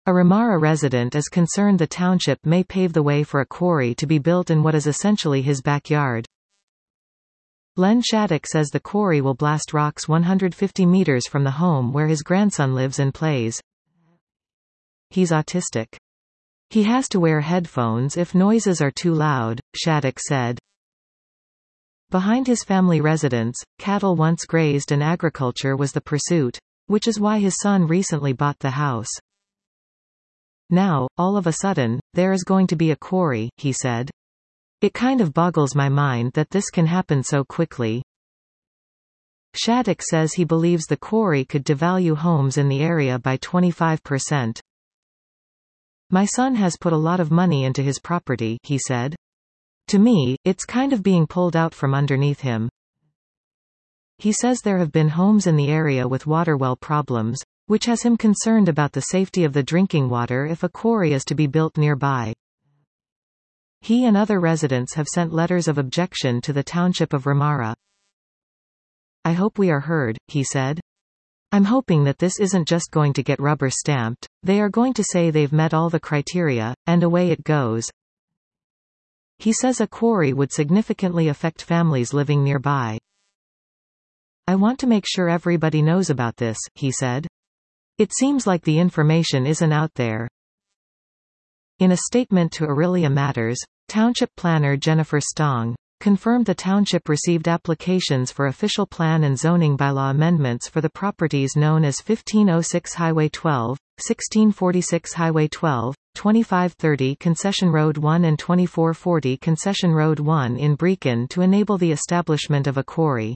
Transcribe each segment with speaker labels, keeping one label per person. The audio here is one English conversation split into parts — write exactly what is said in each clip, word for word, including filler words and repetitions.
Speaker 1: A Ramara resident is concerned the township may pave the way for a quarry to be built in what is essentially his backyard. Len Shattuck says the quarry will blast rocks one hundred fifty meters from the home where his grandson lives and plays. He's autistic. He has to wear headphones if noises are too loud, Shattuck said. Behind his family residence, cattle once grazed and agriculture was the pursuit, which is why his son recently bought the house. Now, all of a sudden, there is going to be a quarry, he said. It kind of boggles my mind that this can happen so quickly. Shattuck says he believes the quarry could devalue homes in the area by twenty-five percent. My son has put a lot of money into his property, he said. To me, it's kind of being pulled out from underneath him. He says there have been homes in the area with water well problems, which has him concerned about the safety of the drinking water if a quarry is to be built nearby. He and other residents have sent letters of objection to the township of Ramara. I hope we are heard, he said. I'm hoping that this isn't just going to get rubber stamped, they are going to say they've met all the criteria, and away it goes. He says a quarry would significantly affect families living nearby. I want to make sure everybody knows about this, he said. It seems like the information isn't out there. In a statement to Aurelia Matters, Township Planner Jennifer Stong confirmed the township received applications for official plan and zoning bylaw amendments for the properties known as fifteen oh six Highway twelve, sixteen forty-six Highway twelve, twenty-five thirty Concession Road one and twenty-four forty Concession Road one in Brecon to enable the establishment of a quarry.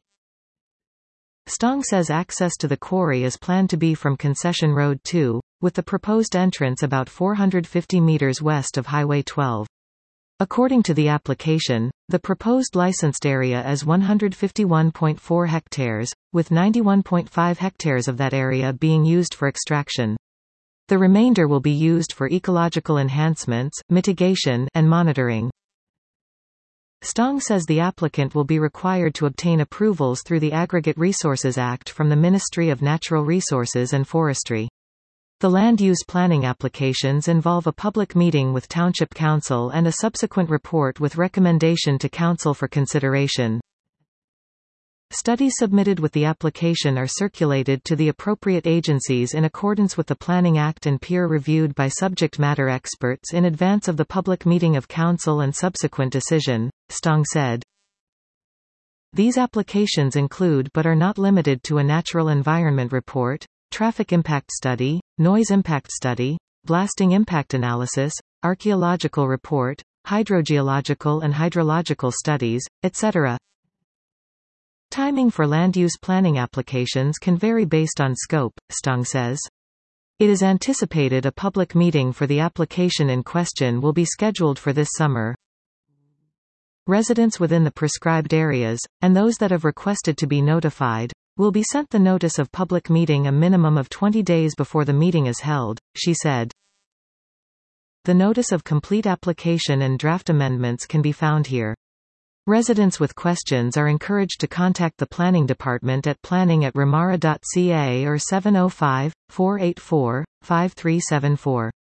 Speaker 1: Stong says access to the quarry is planned to be from Concession Road two, with the proposed entrance about four hundred fifty meters west of Highway twelve. According to the application, the proposed licensed area is one hundred fifty-one point four hectares, with ninety-one point five hectares of that area being used for extraction. The remainder will be used for ecological enhancements, mitigation, and monitoring. Stong says the applicant will be required to obtain approvals through the Aggregate Resources Act from the Ministry of Natural Resources and Forestry. The land use planning applications involve a public meeting with Township Council and a subsequent report with recommendation to Council for consideration. Studies submitted with the application are circulated to the appropriate agencies in accordance with the Planning Act and peer-reviewed by subject matter experts in advance of the public meeting of Council and subsequent decision, Stong said. These applications include but are not limited to a natural environment report, traffic impact study, noise impact study, blasting impact analysis, archaeological report, hydrogeological and hydrological studies, et cetera. Timing for land use planning applications can vary based on scope, Stong says. It is anticipated a public meeting for the application in question will be scheduled for this summer. Residents within the prescribed areas, and those that have requested to be notified, will be sent the notice of public meeting a minimum of twenty days before the meeting is held, she said. The notice of complete application and draft amendments can be found here. Residents with questions are encouraged to contact the Planning Department at planning at ramara dot c a or seven oh five, four eight four, five three seven four.